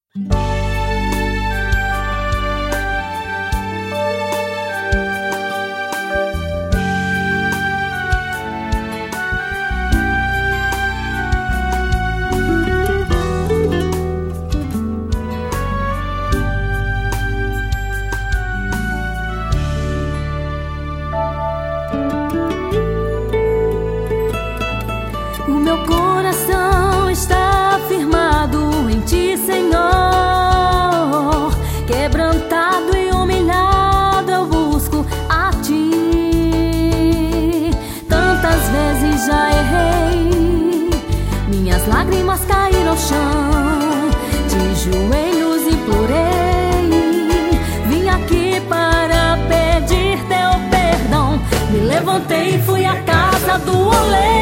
O meu coração está firmado em Ti, Senhor. Quebrantado e humilhado eu busco a Ti. Tantas vezes já errei, minhas lágrimas caíram ao chão. De joelhos implorei, vim aqui para pedir Teu perdão. Me levantei e fui à casa do oleiro.